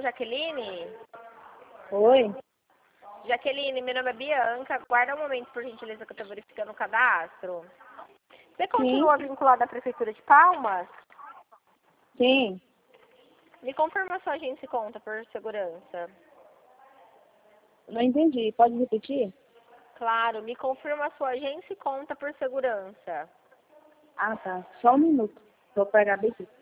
Jaqueline? Oi? Jaqueline, meu nome é Bianca. Aguarda um momento, por gentileza, que eu estou verificando o cadastro. Você continua vinculada à Prefeitura de Palmas? Sim. Me confirma sua agência e conta, por segurança. Não entendi. Pode repetir? Claro, me confirma sua agência e conta, por segurança. Ah, tá. Só um minuto. Vou pegar bem aqui.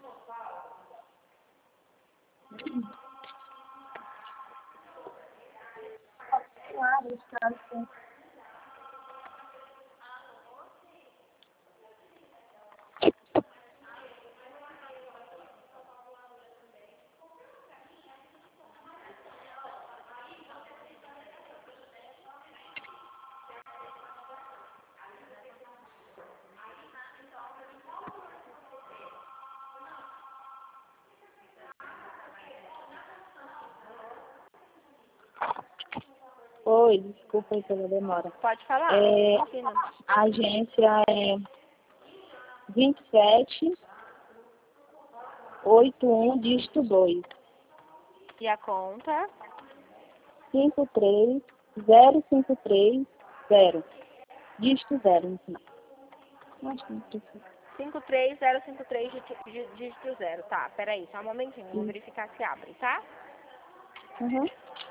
Oi, desculpa aí pela demora. Pode falar? Imagina. A agência é 2781, dígito 2. E a conta? 53053, dígito 0 no final. Acho que não precisa. 53053, dígito 0. Tá, peraí, só um momentinho. Vou verificar se abre, tá? Uhum.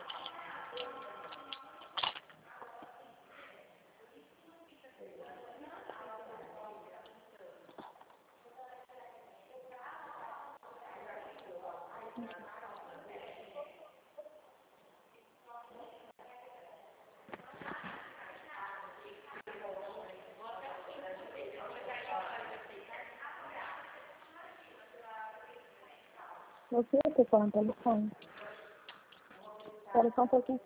Você está falando telefone? Espera só um pouquinho.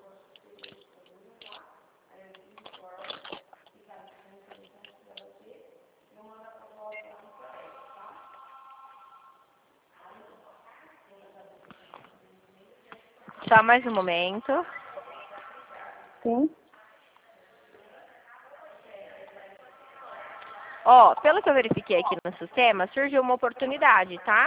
Só mais um momento. Sim? Ó, pelo que eu verifiquei aqui no sistema, surgiu uma oportunidade, tá?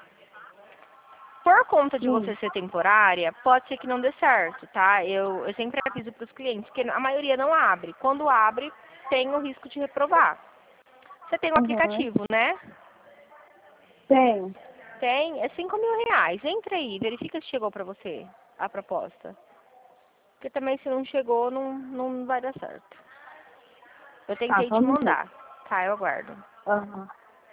Por conta de você ser temporária, pode ser que não dê certo, tá? Eu sempre aviso para os clientes, porque a maioria não abre. Quando abre, tem o risco de reprovar. Você tem um aplicativo, né? Tenho. Tem, é R$ 5.000. Entra aí, verifica se chegou para você a proposta. Porque também se não chegou, não vai dar certo. Eu tentei te mandar, tá? Eu aguardo. Aham.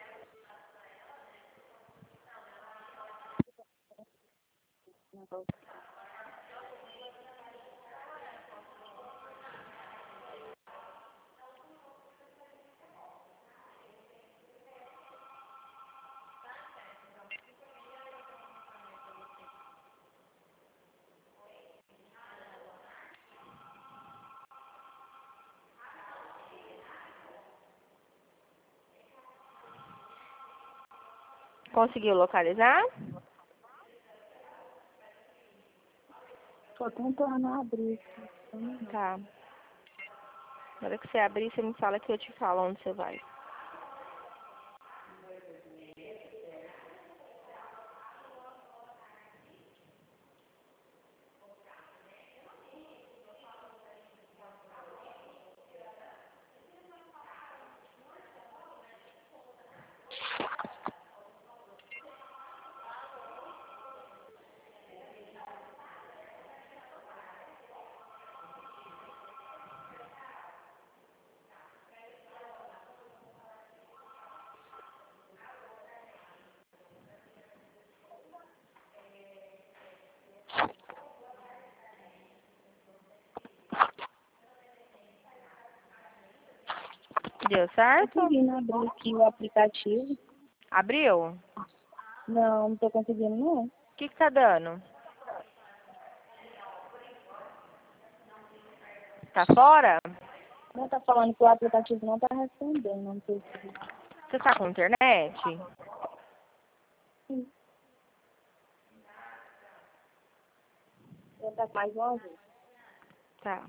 Conseguiu localizar? Tô tentando abrir. Tá. Na hora que você abrir, você me fala que eu te falo onde você vai. Deu certo? Conseguindo abrir aqui o aplicativo. Abriu? Não tô conseguindo, não. O que tá dando? Tá fora? Não tá falando que o aplicativo não tá respondendo, não sei se... Você tá com internet? Sim. Vou tentar mais uma vez. Tá.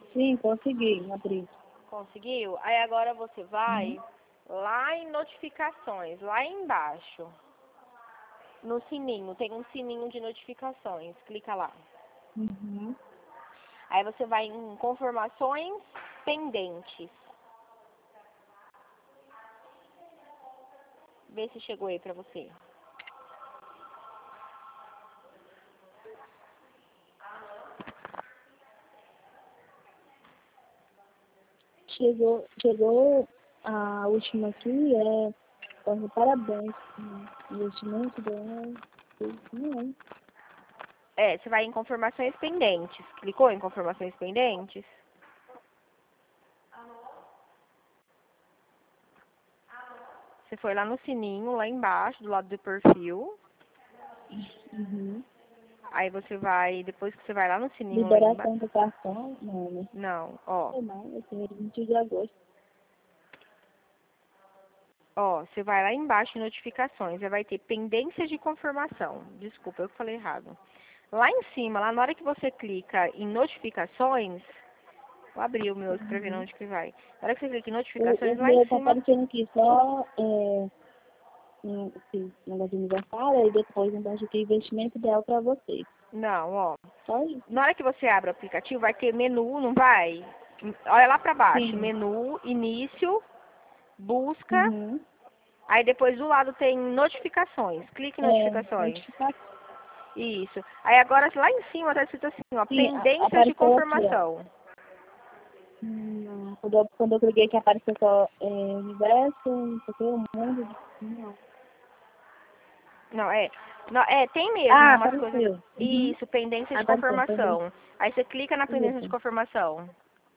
Sim, consegui abrir. Conseguiu? Aí agora você vai lá em notificações, lá embaixo. No sininho, tem um sininho de notificações. Clica lá. Uhum. Aí você vai em confirmações pendentes. Vê se chegou aí pra você. Chegou a última aqui, parabéns. Investimento dela. Não. Você vai em confirmações pendentes. Clicou em confirmações pendentes? Você foi lá no sininho, lá embaixo, do lado do perfil. Uhum. Aí você vai, depois que você vai lá no sininho lá Liberação embaixo. do cartão, não, né? Não, ó. Não, esse é 20 de agosto. Ó, você vai lá embaixo em notificações, aí vai ter pendências de confirmação. Desculpa, eu que falei errado. Lá em cima, lá na hora que você clica em notificações, vou abrir o meu aqui pra ver onde que vai. Na hora que você clica em notificações, O lá em meu tá cima, aparecendo aqui só esse negócio de aniversário e depois embaixo aqui investimento ideal para vocês. não, ó. Só isso. Na hora que você abre o aplicativo, vai ter menu, não vai? Olha lá pra baixo, Sim. menu, início, busca, Uhum. aí depois do lado tem notificações. Clique em notificações. Notificação. Isso. Aí agora lá em cima tá escrito assim, ó, Sim, pendências de apareceu aqui, ó. confirmação. Não. Quando eu cliquei que apareceu só universo, não sei o que, o mundo. Não. Não, tem mesmo umas coisas. Apareceu. Uhum. Isso, pendência de Apareceu, também. confirmação. Aí você clica na pendência de Isso. confirmação.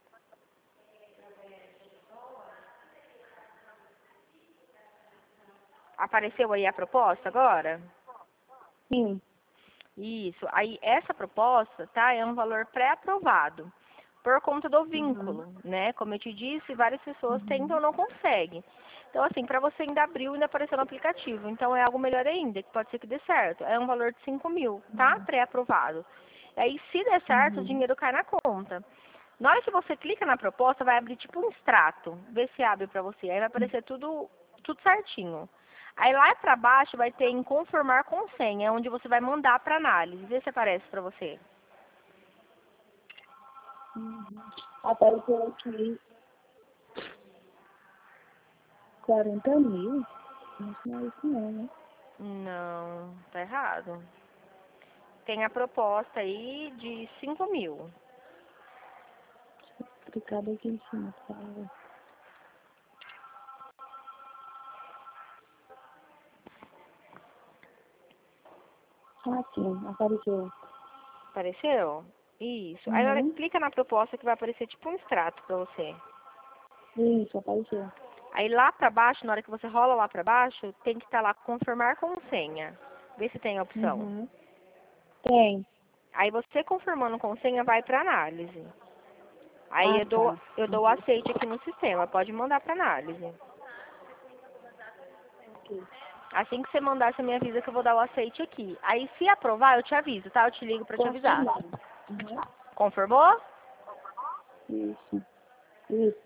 Apareceu aí a proposta agora? Sim. Isso. Aí essa proposta, tá, é um valor pré-aprovado por conta do vínculo, né? Como eu te disse, várias pessoas tentam e não conseguem. Então, assim, para você ainda abriu, ainda apareceu no aplicativo. Então, é algo melhor ainda, que pode ser que dê certo. É um valor de 5.000, tá? Pré-aprovado. Aí, se der certo, o dinheiro cai na conta. Na hora que você clica na proposta, vai abrir tipo um extrato. Vê se abre para você. Aí vai aparecer tudo certinho. Aí lá para baixo vai ter em confirmar com senha, onde você vai mandar para análise. Vê se aparece para você. Apareceu aqui 40.000. Não é isso não, né? Não, tá errado. Tem a proposta aí de 5.000. Clicado aqui em cima. Tá? Ah, sim, apareceu. Apareceu? Isso. Aí agora clica na proposta que vai aparecer tipo um extrato para você. Isso, apareceu. Aí lá para baixo, na hora que você rola lá para baixo, tem que estar lá confirmar com senha. Vê se tem a opção. Tem. Aí você confirmando com senha vai para análise. Aí eu dou o aceite aqui no sistema. Pode mandar para análise. Assim que você mandar, você me avisa que eu vou dar o aceite aqui. Aí se aprovar, eu te aviso, tá? Eu te ligo para te avisar. Confirmou? Isso. Isso.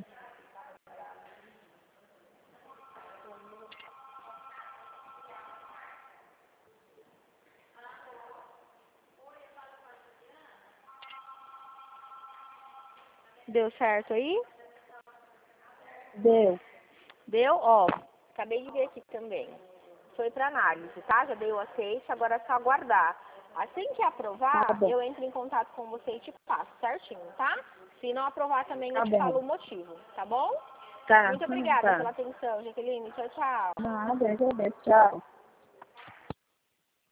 Deu certo aí? Deu. Deu? Ó, acabei de ver aqui também. Foi para análise, tá? Já dei o aceite, agora é só aguardar. Assim que aprovar, Tá bom. eu entro em contato com você e te passo certinho, tá? Se não aprovar também, eu Tá te bom. falo o motivo, tá bom? Tá. Muito obrigada Tá. pela atenção, Jaqueline. Tchau, tchau. Nada, agradeço. Tchau.